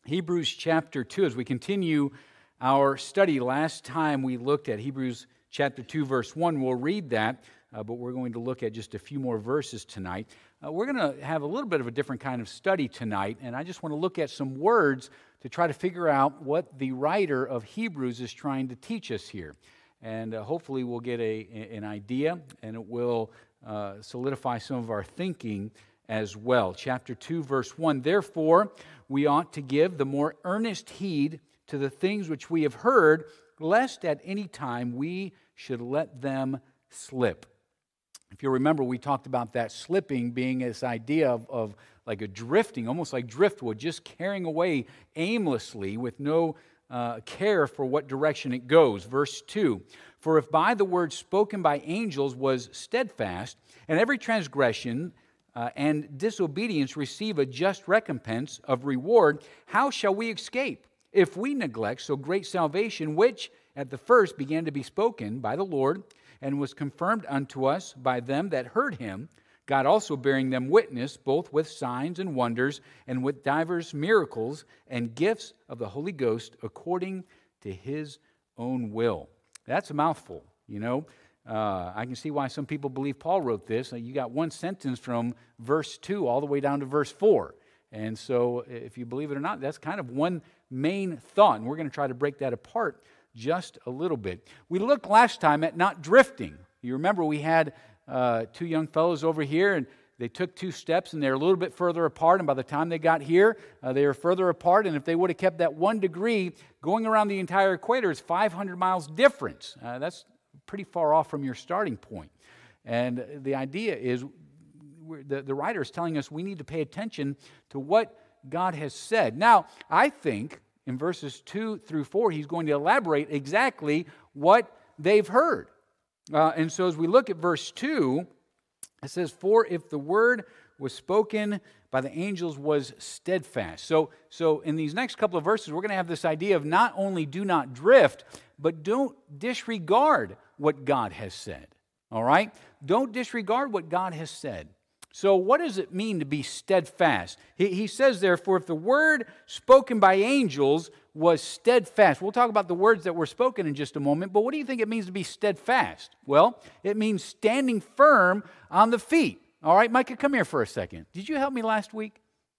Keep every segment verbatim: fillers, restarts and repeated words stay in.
Hebrews chapter two. As we continue our study, last time we looked at Hebrews chapter two, verse one. We'll read that, uh, but we're going to look at just a few more verses tonight. Uh, we're going to have a little bit of a different kind of study tonight, and I just want to look at some words to try to figure out what the writer of Hebrews is trying to teach us here. And uh, hopefully we'll get a, an idea, and it will uh, solidify some of our thinking as well. Chapter two, verse one, therefore we ought to give the more earnest heed to the things which we have heard, lest at any time we should let them slip. If you remember, we talked about that slipping being this idea of, of like a drifting, almost like driftwood, just carrying away aimlessly with no uh, care for what direction it goes. Verse two, for if by the word spoken by angels was steadfast, and every transgression Uh, and disobedience receive a just recompense of reward, how shall we escape if we neglect so great salvation, which at the first began to be spoken by the Lord, and was confirmed unto us by them that heard him, God also bearing them witness, both with signs and wonders, and with divers miracles and gifts of the Holy Ghost, according to his own will. That's a mouthful, you know. Uh, I can see why some people believe Paul wrote this. Uh, you got one sentence from verse two all the way down to verse four. And so if you believe it or not, that's kind of one main thought. And we're going to try to break that apart just a little bit. We looked last time at not drifting. You remember we had uh, two young fellows over here, and they took two steps, and they're a little bit further apart. And by the time they got here, uh, they were further apart. And if they would have kept that one degree going around the entire equator, it's five hundred miles difference. Uh, that's pretty far off from your starting point. And the idea is, the, the writer is telling us we need to pay attention to what God has said. Now, I think in verses two through four, he's going to elaborate exactly what they've heard. Uh, and so as we look at verse two, it says, for if the word was spoken by the angels was steadfast. So, so in these next couple of verses, we're going to have this idea of not only do not drift, but don't disregard what God has said. All right? Don't disregard what God has said. So what does it mean to be steadfast? He, he says, therefore, if the word spoken by angels was steadfast. We'll talk about the words that were spoken in just a moment, but what do you think it means to be steadfast? Well, it means standing firm on the feet. All right, Micah, come here for a second. Did you help me last week?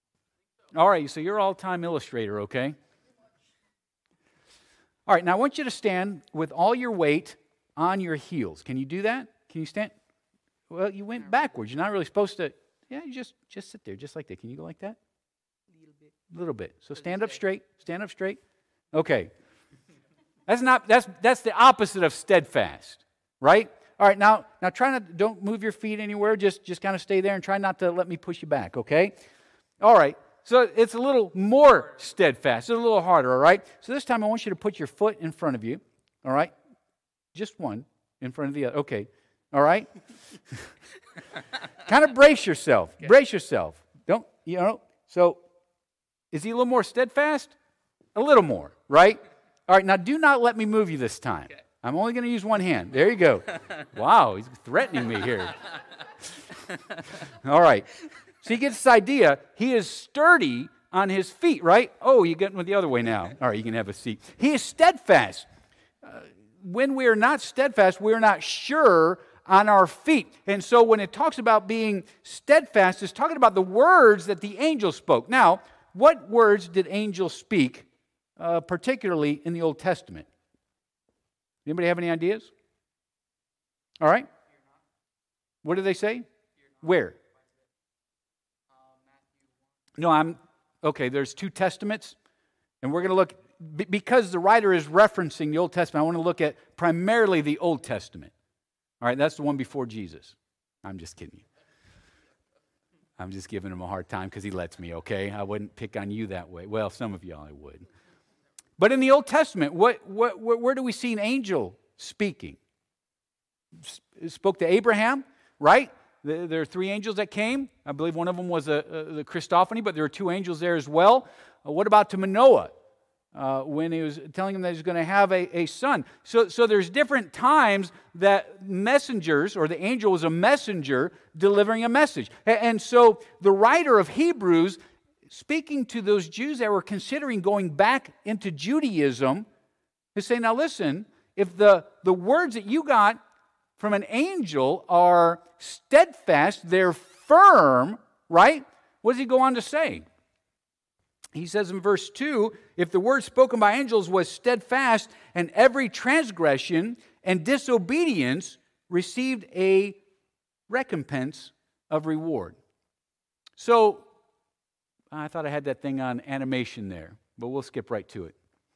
All right, so you're all-time illustrator, okay? All right, now I want you to stand with all your weight on your heels. Can you do that? Can you stand? Well, you went backwards. You're not really supposed to. Yeah, you just, just sit there, just like that. Can you go like that? A little bit. A little bit. So stand up straight. Stand up straight. Okay. That's not. That's that's the opposite of steadfast, right? All right. Now, now try not. Don't move your feet anywhere. Just, just kind of stay there and try not to let me push you back. Okay. All right. So it's a little more steadfast. It's a little harder. All right. So this time I want you to put your foot in front of you. All right. Just one in front of the other. Okay. All right? Kind of brace yourself. Okay. Brace yourself. Don't, you know. So is he a little more steadfast? A little more, right? All right. Now do not let me move you this time. Okay. I'm only going to use one hand. There you go. Wow. He's threatening me here. All right. So you get this idea. He is sturdy on his feet, right? Oh, you're getting with the other way now. All right. You can have a seat. He is steadfast. Uh, When we are not steadfast, we are not sure on our feet. And so when it talks about being steadfast, it's talking about the words that the angels spoke. Now, what words did angels speak, uh, particularly in the Old Testament? Anybody have any ideas? All right. What do they say? Where? No, I'm, okay, there's two testaments, and we're going to look, because the writer is referencing the Old Testament, I want to look at primarily the Old Testament. All right, that's the one before Jesus. I'm just kidding you. I'm just giving him a hard time because he lets me, okay? I wouldn't pick on you that way. Well, some of y'all I would. But in the Old Testament, what, what, where do we see an angel speaking? Spoke to Abraham, right? There are three angels that came. I believe one of them was a, a, the Christophany, but there were two angels there as well. Uh, what about to Manoah? Uh, when he was telling him that he's going to have a, a son. So, so there's different times that messengers, or the angel was a messenger delivering a message. And, and so the writer of Hebrews speaking to those Jews that were considering going back into Judaism, he's saying, now listen, if the, the words that you got from an angel are steadfast, they're firm, right? What does he go on to say? He says in verse two, if the word spoken by angels was steadfast, and every transgression and disobedience received a recompense of reward. So, I thought I had that thing on animation there, but we'll skip right to it.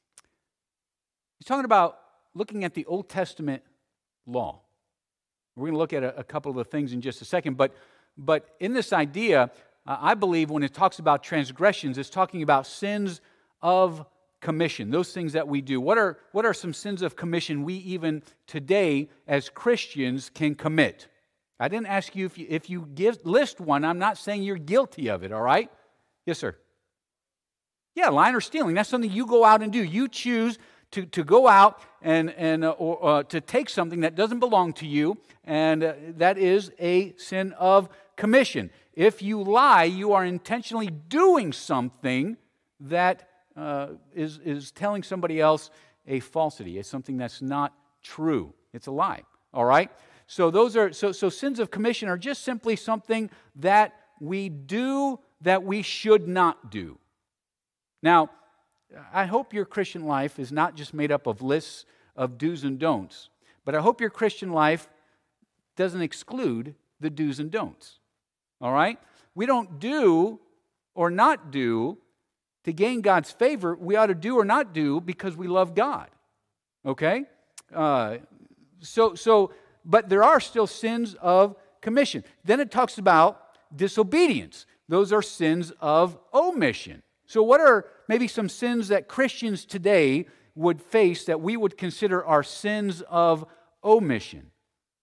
He's talking about looking at the Old Testament law. We're going to look at a, a couple of the things in just a second, but, but in this idea, uh, I believe when it talks about transgressions, it's talking about sins of commission, those things that we do. What are, what are some sins of commission we even today as Christians can commit? I didn't ask you if you, if you give, list one. I'm not saying you're guilty of it, all right? Yes, sir. Yeah, lying or stealing. That's something you go out and do. You choose to, to go out and, and uh, or, uh, to take something that doesn't belong to you, and uh, that is a sin of commission. If you lie, you are intentionally doing something that uh, is, is telling somebody else a falsity. It's something that's not true. It's a lie, all right? So those are so, so sins of commission are just simply something that we do that we should not do. Now, I hope your Christian life is not just made up of lists of do's and don'ts, but I hope your Christian life doesn't exclude the do's and don'ts. All right? We don't do or not do to gain God's favor. We ought to do or not do because we love God. Okay? Uh, so, so, but there are still sins of commission. Then it talks about disobedience. Those are sins of omission. So what are maybe some sins that Christians today would face that we would consider are sins of omission?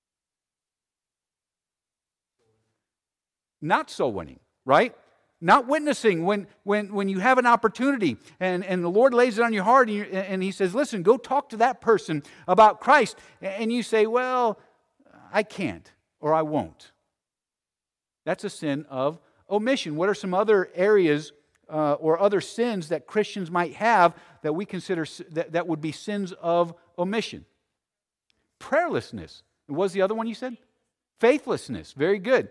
Not soul winning, right? Not witnessing when, when, when you have an opportunity and, and the Lord lays it on your heart and, you, and He says, listen, go talk to that person about Christ. And you say, well, I can't or I won't. That's a sin of omission. What are some other areas uh, or other sins that Christians might have that we consider that, that would be sins of omission? Prayerlessness. And what was the other one you said? Faithlessness. Very good.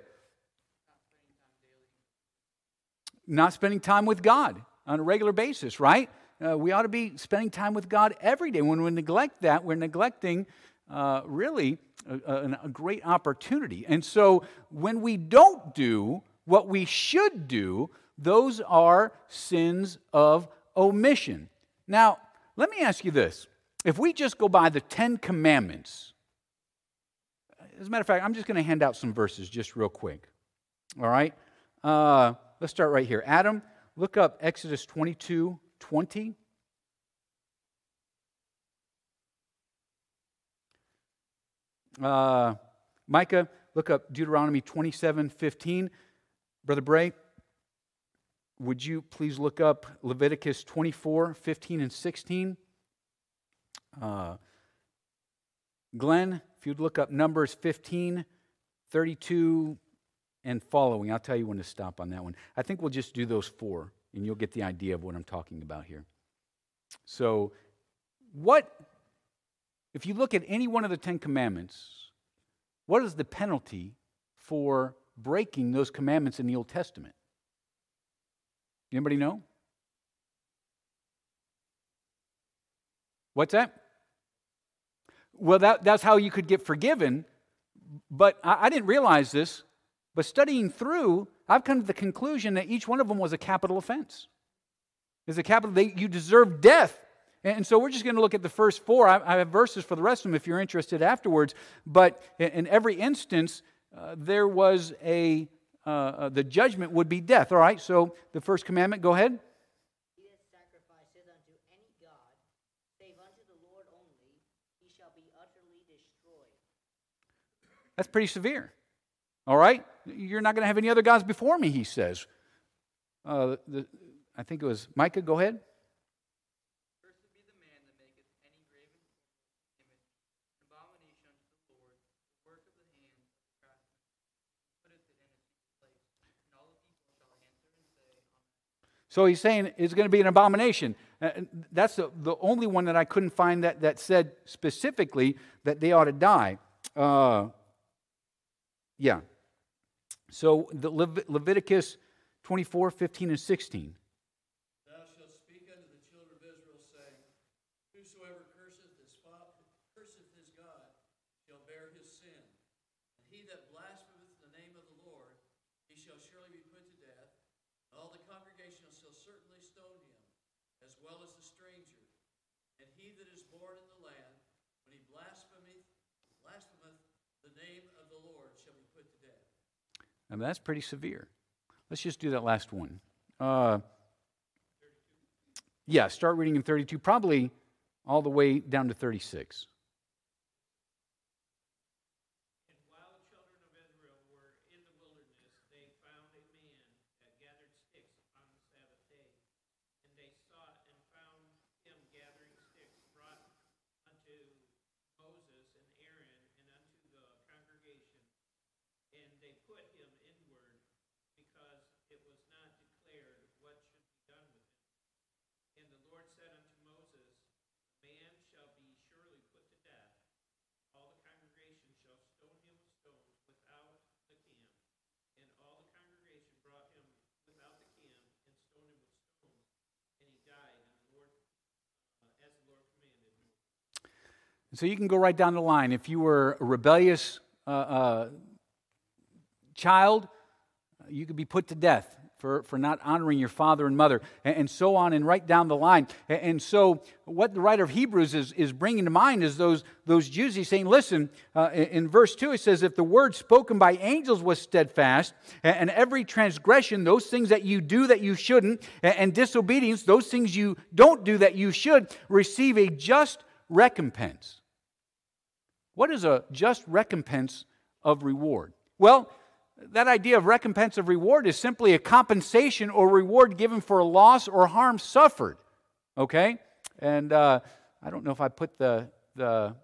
Not spending time with God on a regular basis, right? Uh, we ought to be spending time with God every day. When we neglect that, we're neglecting uh, really a, a, a great opportunity. And so when we don't do what we should do, those are sins of omission. Now, let me ask you this. If we just go by the Ten Commandments, as a matter of fact, I'm just going to hand out some verses just real quick. All right? Uh, let's start right here. Adam, look up Exodus twenty-two twenty. Uh, Micah, look up Deuteronomy twenty-seven fifteen. Brother Bray, would you please look up Leviticus twenty-four fifteen and sixteen? Uh, Glenn, if you'd look up Numbers fifteen thirty-two and following. I'll tell you when to stop on that one. I think we'll just do those four, and you'll get the idea of what I'm talking about here. So, what, if you look at any one of the Ten Commandments, what is the penalty for breaking those commandments in the Old Testament? Anybody know? What's that? Well, that, that's how you could get forgiven, but I, I didn't realize this. But studying through, I've come to the conclusion that each one of them was a capital offense. Is a capital, they, you deserve death. And so we're just going to look at the first four. I, I have verses for the rest of them if you're interested afterwards. But in, in every instance, uh, there was a, uh, uh, the judgment would be death. All right, so the first commandment, go ahead. He that sacrificeth unto any god, save unto the Lord only, he shall be utterly destroyed. That's pretty severe. All right? You're not going to have any other gods before me, he says. Uh, the, I think it was Micah, go ahead. Cursed be the man that maketh any graven image, an abomination unto the Lord, the work of the hands of the craftsman, putteth it in its place. And all the people shall answer and say, Amen. So he's saying it's going to be an abomination. Uh, that's the, the only one that I couldn't find that, that said specifically that they ought to die. Uh, yeah. So the Lev- Leviticus twenty-four, fifteen, and sixteen. Thou shalt speak unto the children of Israel, saying, Whosoever curseth his father, curseth his God, shall bear his sin. And he that blasphemeth the name of the Lord, he shall surely be put to death. And all the congregation shall certainly stone him, as well as the stranger. And he that is born in the land, when he blasphemeth, blasphemeth the name of the Lord, shall be put to death. I mean, that's pretty severe. Let's just do that last one. Uh, yeah, start reading in thirty-two, probably all the way down to thirty-six. And while the children of Israel were in the wilderness, they found a man that gathered sticks on the Sabbath day. And they sought and found him gathering sticks, brought unto Moses and Aaron and unto the congregation. And they put him inward, because it was not declared what should be done with him. And the Lord said unto Moses, The man shall be surely put to death. All the congregation shall stone him with stones without the camp. And all the congregation brought him without the camp and stoned him with stones. And he died, and the Lord, uh, as the Lord commanded Moses. So you can go right down the line. If you were a rebellious uh, uh, child, you could be put to death for, for not honoring your father and mother, and, and so on, and right down the line. And, and so what the writer of Hebrews is, is bringing to mind is those, those Jews. He's saying, listen, uh, in, in verse two, it says, if the word spoken by angels was steadfast, and, and every transgression, those things that you do that you shouldn't, and, and disobedience, those things you don't do that you should, receive a just recompense. What is a just recompense of reward? Well, that idea of recompense of reward is simply a compensation or reward given for a loss or harm suffered. Okay? And uh, I don't know if I put the, the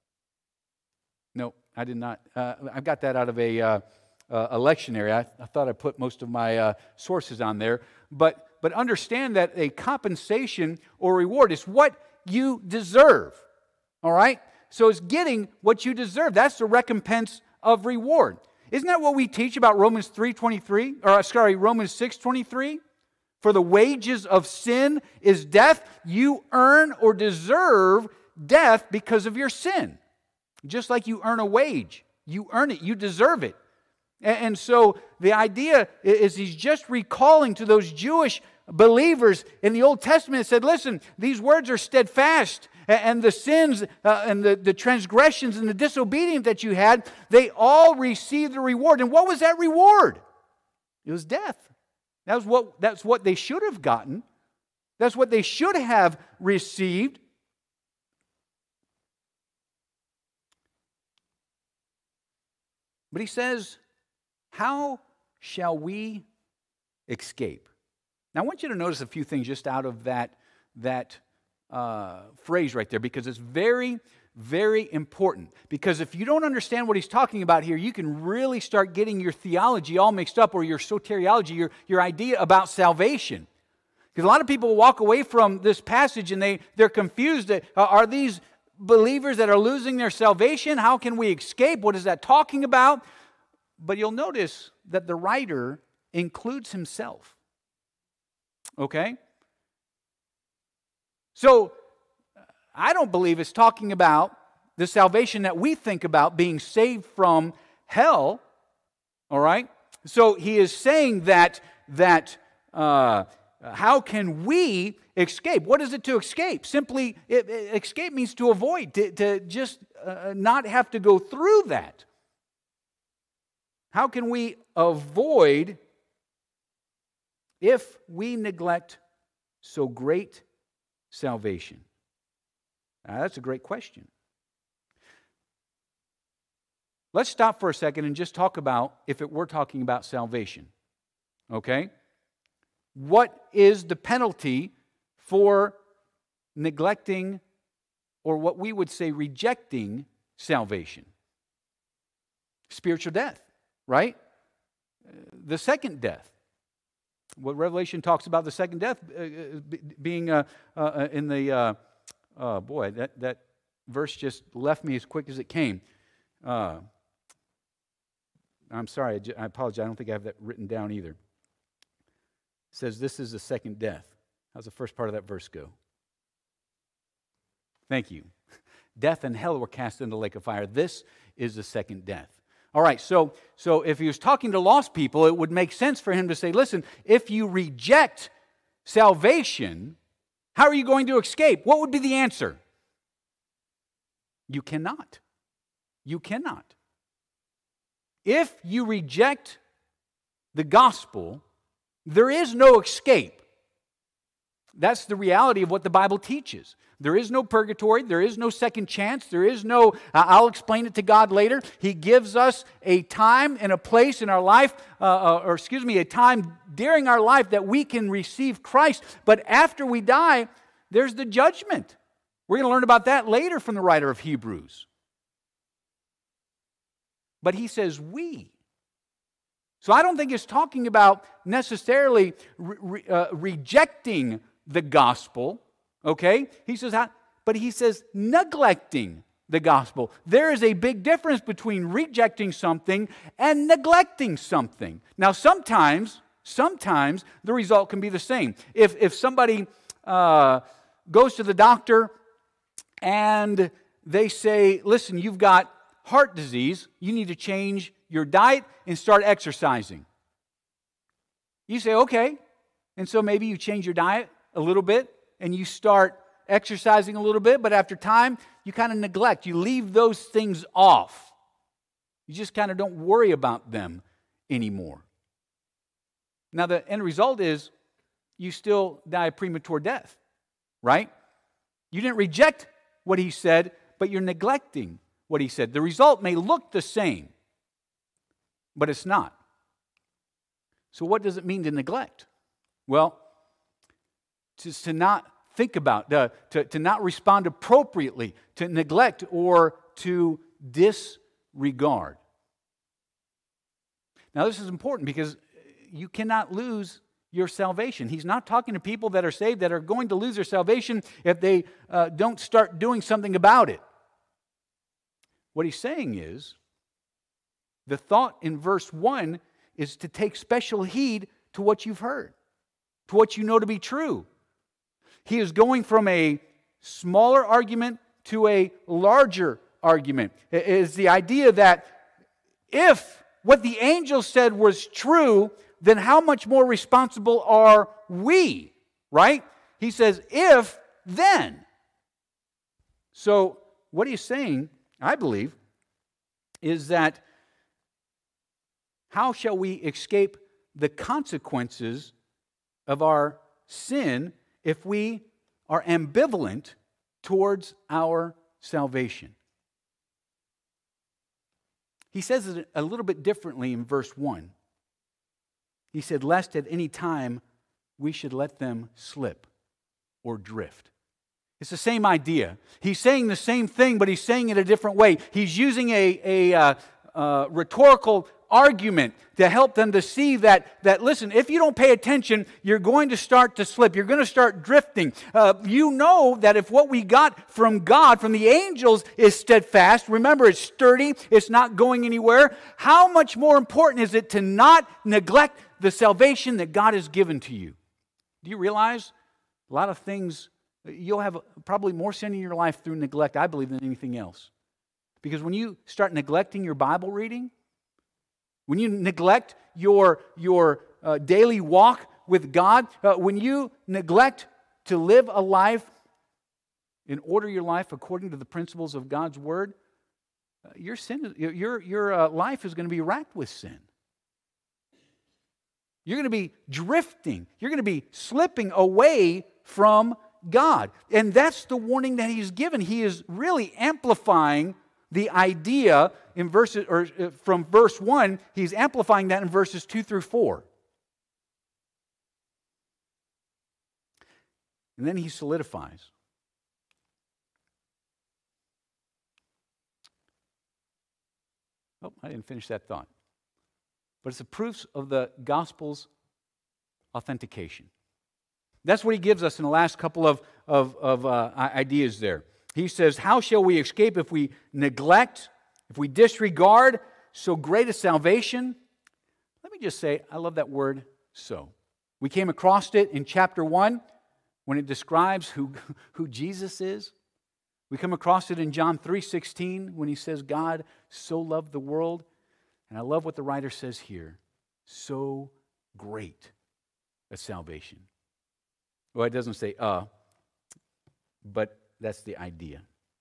no, I did not. Uh, I got that out of a, uh, a lectionary. I, I thought I put most of my uh, sources on there. But, but understand that a compensation or reward is what you deserve. All right? So it's getting what you deserve. That's the recompense of reward. Isn't that what we teach about Romans three twenty-three? Or sorry, Romans six twenty-three? For the wages of sin is death. You earn or deserve death because of your sin. Just like you earn a wage. You earn it. You deserve it. And so the idea is he's just recalling to those Jewish believers in the Old Testament and said, listen, these words are steadfast. And the sins uh, and the, the transgressions and the disobedience that you had, they all received a reward. And what was that reward? It was death. That was what, that's what they should have gotten. That's what they should have received. But he says, how shall we escape? Now I want you to notice a few things just out of that, that Uh, phrase right there, because it's very, very important. Because if you don't understand what he's talking about here, you can really start getting your theology all mixed up, or your soteriology, your, your idea about salvation. Because a lot of people walk away from this passage and they, they're confused. That, uh, are these believers that are losing their salvation? How can we escape? What is that talking about? But you'll notice that the writer includes himself. Okay? So, I don't believe it's talking about the salvation that we think about, being saved from hell, all right? So, he is saying that, that uh, how can we escape? What is it to escape? Simply, it, it, escape means to avoid, to, to just uh, not have to go through that. How can we avoid if we neglect so great salvation? Now, that's a great question. Let's stop for a second and just talk about if it were talking about salvation. Okay? What is the penalty for neglecting, or what we would say rejecting, salvation? Spiritual death, right? The second death. what Revelation talks about the second death uh, being uh, uh, in the, uh, oh boy, that, that verse just left me as quick as it came. Uh, I'm sorry, I apologize, I don't think I have that written down either. It says this is the second death. How's the first part of that verse go? Thank you. Death and hell were cast into the lake of fire. This is the second death. All right, so, so if he was talking to lost people, it would make sense for him to say, listen, if you reject salvation, how are you going to escape? What would be the answer? You cannot. You cannot. If you reject the gospel, there is no escape. That's the reality of what the Bible teaches. There is no purgatory. There is no second chance. There is no, uh, I'll explain it to God later. He gives us a time and a place in our life, uh, uh, or excuse me, a time during our life that we can receive Christ. But after we die, there's the judgment. We're going to learn about that later from the writer of Hebrews. But he says we. So I don't think it's talking about necessarily re- uh, rejecting the gospel. Okay? He says, but he says neglecting the gospel. There is a big difference between rejecting something and neglecting something. Now, sometimes, sometimes the result can be the same. If, if somebody uh, goes to the doctor and they say, listen, you've got heart disease, you need to change your diet and start exercising. You say, okay. And so maybe you change your diet a little bit, and you start exercising a little bit, but after time, you kind of neglect. You leave those things off. You just kind of don't worry about them anymore. Now, the end result is you still die a premature death, right? You didn't reject what he said, but you're neglecting what he said. The result may look the same, but it's not. So what does it mean to neglect? Well, just to not think about, uh, to, to not respond appropriately, to neglect or to disregard. Now, this is important because you cannot lose your salvation. He's not talking to people that are saved that are going to lose their salvation if they uh, don't start doing something about it. What he's saying is, the thought in verse one is to take special heed to what you've heard, to what you know to be true. He is going from a smaller argument to a larger argument. It is the idea that if what the angel said was true, then how much more responsible are we, right? He says, if, then. So what he's saying, I believe, is that how shall we escape the consequences of our sin if we are ambivalent towards our salvation? He says it a little bit differently in verse one. He said, lest at any time we should let them slip or drift. It's the same idea. He's saying the same thing, but he's saying it a different way. He's using a, a uh, uh, rhetorical argument to help them to see that, that, listen, if you don't pay attention, you're going to start to slip. You're going to start drifting. Uh, you know that if what we got from God, from the angels, is steadfast, remember, it's sturdy, it's not going anywhere, how much more important is it to not neglect the salvation that God has given to you? Do you realize a lot of things, you'll have probably more sin in your life through neglect, I believe, than anything else. Because when you start neglecting your Bible reading, when you neglect your, your uh, daily walk with God, uh, when you neglect to live a life and order your life according to the principles of God's Word, uh, your sin, your, your uh, life is going to be racked with sin. You're going to be drifting. You're going to be slipping away from God. And that's the warning that He's given. He is really amplifying the idea in verses, or from verse one, he's amplifying that in verses two through four. And then he solidifies. Oh, I didn't finish that thought. But it's the proofs of the gospel's authentication. That's what he gives us in the last couple of, of, of uh, ideas there. He says, how shall we escape if we neglect, if we disregard so great a salvation? Let me just say, I love that word, so. We came across it in chapter one when it describes who, who Jesus is. We come across it in John three sixteen when he says, God so loved the world. And I love what the writer says here, so great a salvation. Well, it doesn't say uh, but that's the idea.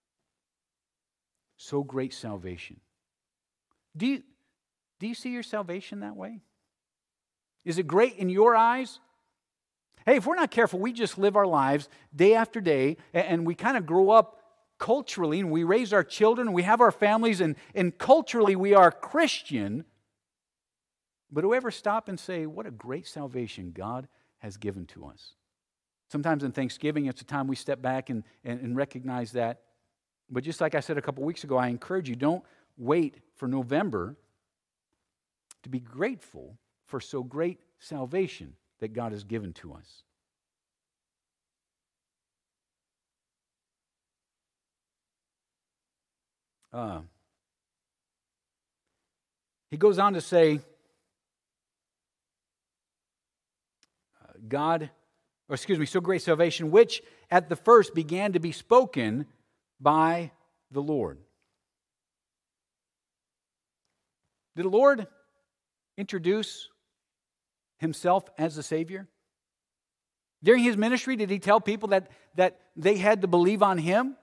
So great salvation. Do you, do you see your salvation that way? Is it great in your eyes? Hey, if we're not careful, we just live our lives day after day, and we kind of grow up culturally, and we raise our children, and we have our families, and, and culturally we are Christian. But do we ever stop and say, what a great salvation God has given to us? Sometimes in Thanksgiving, it's a time we step back and, and, and recognize that. But just like I said a couple weeks ago, I encourage you, don't wait for November to be grateful for so great salvation that God has given to us. Uh, he goes on to say, uh, God, or excuse me, so great salvation, which at the first began to be spoken by the Lord. Did the Lord introduce himself as the Savior? During his ministry, did he tell people that, that they had to believe on him?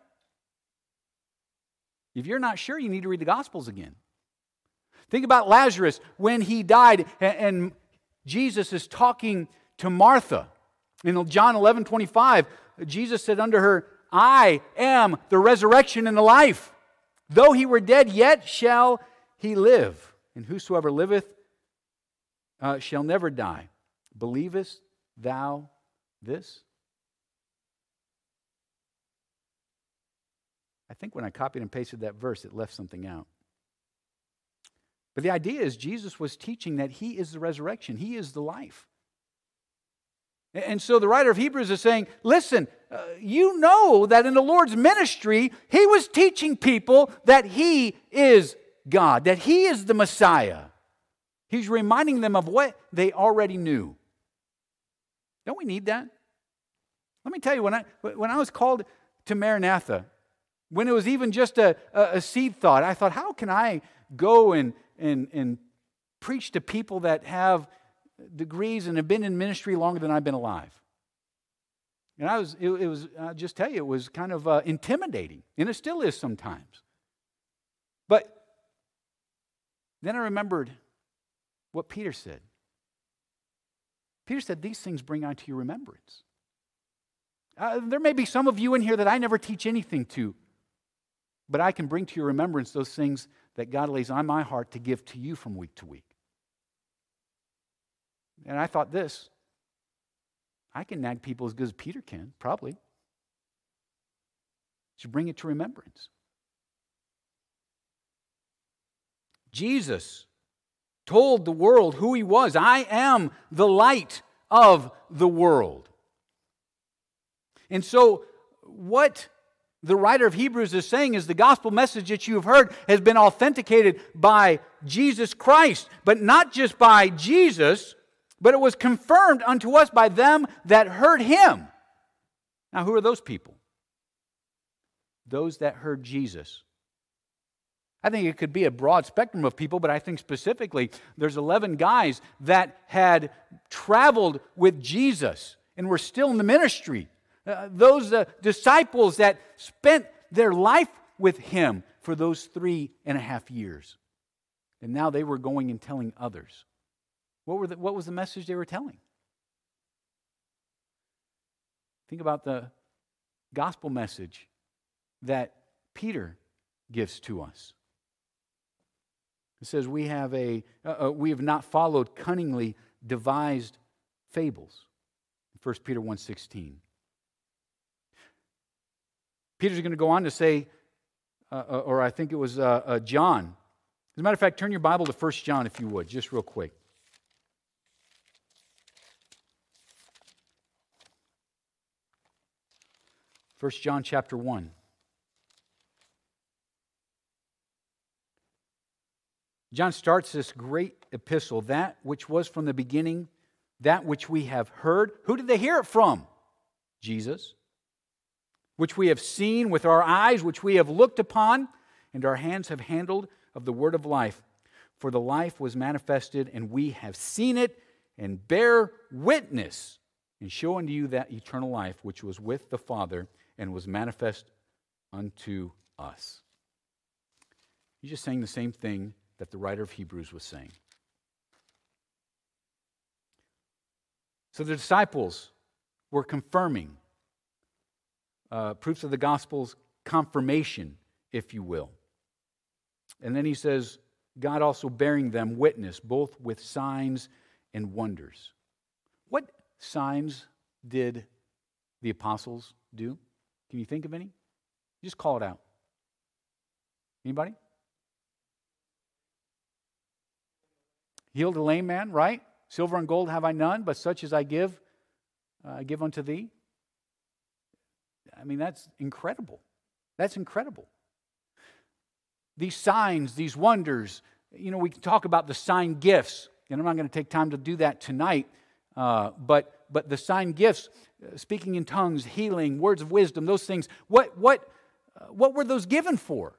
If you're not sure, you need to read the Gospels again. Think about Lazarus when he died, and, and Jesus is talking to Martha. In John eleven twenty-five, Jesus said unto her, I am the resurrection and the life. Though he were dead, yet shall he live. And whosoever liveth uh, shall never die. Believest thou this? I think when I copied and pasted that verse, it left something out. But the idea is Jesus was teaching that he is the resurrection. He is the life. And so the writer of Hebrews is saying, listen, uh, you know that in the Lord's ministry, he was teaching people that he is God, that he is the Messiah. He's reminding them of what they already knew. Don't we need that? Let me tell you, when I, when I was called to Maranatha, when it was even just a, a, a seed thought, I thought, how can I go and, and, and preach to people that have degrees and have been in ministry longer than I've been alive? And I was, it, it was, I'll just tell you, it was kind of uh, intimidating, and it still is sometimes. But then I remembered what Peter said. Peter said, these things bring unto your remembrance. Uh, there may be some of you in here that I never teach anything to, but I can bring to your remembrance those things that God lays on my heart to give to you from week to week. And I thought this, I can nag people as good as Peter can, probably. Should bring it to remembrance. Jesus told the world who he was. I am the light of the world. And so what the writer of Hebrews is saying is the gospel message that you have heard has been authenticated by Jesus Christ, but not just by Jesus, but it was confirmed unto us by them that heard him. Now, who are those people? Those that heard Jesus. I think it could be a broad spectrum of people, but I think specifically there's eleven guys that had traveled with Jesus and were still in the ministry. Uh, those uh, disciples that spent their life with him for those three and a half years. And now they were going and telling others. What were the, what was the message they were telling? Think about the gospel message that Peter gives to us. It says we have a uh, uh, we have not followed cunningly devised fables. First Peter one sixteen. Peter's going to go on to say, uh, or I think it was uh, uh, John. As a matter of fact, turn your Bible to First John if you would, just real quick. First John chapter one. John starts this great epistle, that which was from the beginning, that which we have heard. Who did they hear it from? Jesus. Which we have seen with our eyes, which we have looked upon, and our hands have handled of the word of life. For the life was manifested, and we have seen it, and bear witness, and show unto you that eternal life which was with the Father, and was manifest unto us. He's just saying the same thing that the writer of Hebrews was saying. So the disciples were confirming uh, proofs of the gospel's confirmation, if you will. And then he says, God also bearing them witness, both with signs and wonders. What signs did the apostles do? Can you think of any? Just call it out. Anybody? Healed a lame man, right? Silver and gold have I none, but such as I give, uh, I give unto thee. I mean, that's incredible. That's incredible. These signs, these wonders, you know, we can talk about the sign gifts, and I'm not going to take time to do that tonight, uh, but but the sign gifts, uh, speaking in tongues, healing, words of wisdom, those things, what, what, uh, what were those given for?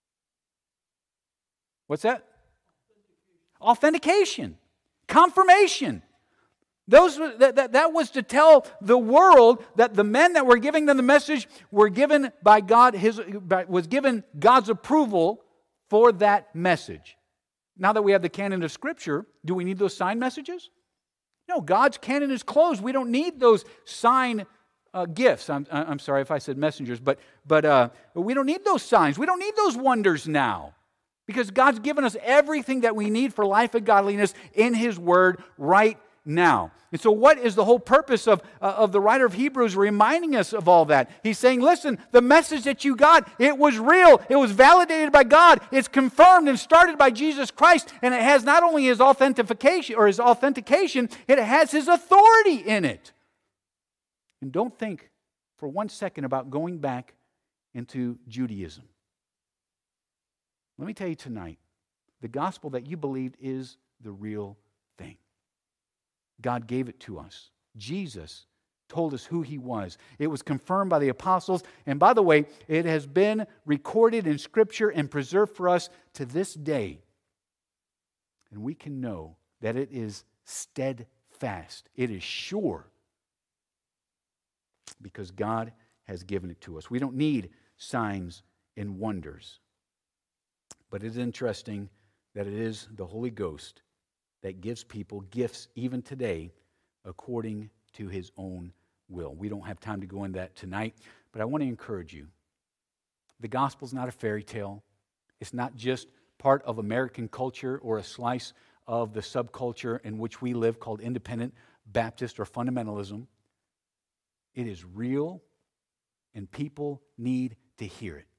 What's that? Authentication, confirmation. Those that, that, that was to tell the world that the men that were giving them the message were given by God, his was given God's approval for that message. Now that we have the canon of Scripture, do we need those sign messages? No, God's canon is closed. We don't need those sign uh, gifts. I'm, I'm sorry if I said messengers, but but uh, we don't need those signs. We don't need those wonders now. Because God's given us everything that we need for life and godliness in His Word right now. And so what is the whole purpose of, uh, of the writer of Hebrews reminding us of all that? He's saying, listen, the message that you got, it was real. It was validated by God. It's confirmed and started by Jesus Christ. And it has not only His authentication or His authentication, it has His authority in it. And don't think for one second about going back into Judaism. Let me tell you tonight, the gospel that you believed is the real thing. God gave it to us. Jesus told us who He was. It was confirmed by the apostles. And by the way, it has been recorded in Scripture and preserved for us to this day. And we can know that it is steadfast. It is sure. Because God has given it to us. We don't need signs and wonders. But it is interesting that it is the Holy Ghost that gives people gifts even today according to His own will. We don't have time to go into that tonight, but I want to encourage you. The gospel is not a fairy tale. It's not just part of American culture or a slice of the subculture in which we live called independent Baptist or fundamentalism. It is real, and people need to hear it.